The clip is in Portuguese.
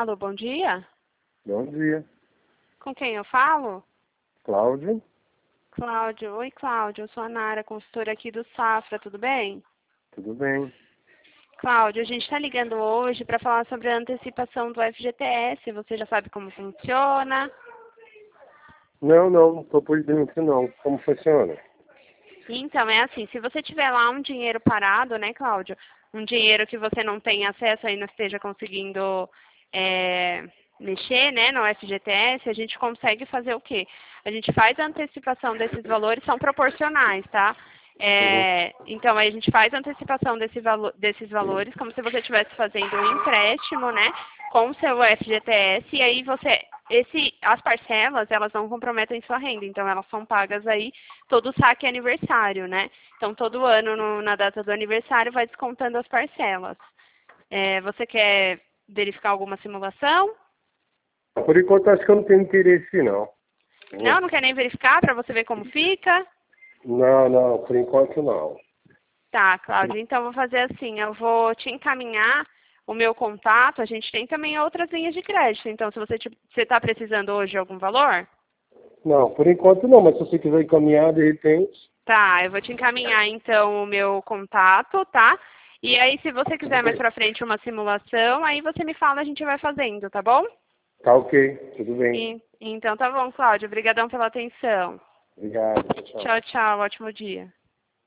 Alô, bom dia. Bom dia. Com quem eu falo? Cláudio? Cláudio. Oi, Cláudio. Eu sou a Nara, consultora aqui do Safra, tudo bem? Tudo bem? Cláudio, a gente está ligando hoje para falar sobre a antecipação do FGTS. Você já sabe como funciona? Não estou por dentro não. Como funciona? Então, é assim, se você tiver lá um dinheiro parado, né, Cláudio? Um dinheiro que você não tem acesso e não esteja conseguindo mexer, né, no FGTS, a gente consegue fazer o quê? A gente faz a antecipação desses valores, são proporcionais, tá? Uhum. Então, aí a gente faz a antecipação desses valores, como se você estivesse fazendo um empréstimo, né, com o seu FGTS, e aí as parcelas, elas não comprometem sua renda, então elas são pagas aí todo saque aniversário, né? Então, todo ano, na data do aniversário, vai descontando as parcelas. Você quer verificar alguma simulação? Por enquanto acho que eu não tenho interesse não. Não, não quer nem verificar para você ver como fica? Não, por enquanto não. Tá, Cláudia, então eu vou fazer assim, eu vou te encaminhar o meu contato, a gente tem também outras linhas de crédito, então se você está precisando hoje de algum valor, Não, por enquanto não, mas se você quiser encaminhar de repente, tá, eu vou te encaminhar então o meu contato, tá? E aí se você quiser mais pra frente uma simulação, aí você me fala, a gente vai fazendo, tá bom? tá ok, tudo bem. Então tá bom, Cláudia, obrigadão pela atenção. Obrigado, tchau. Tchau, tchau, ótimo dia.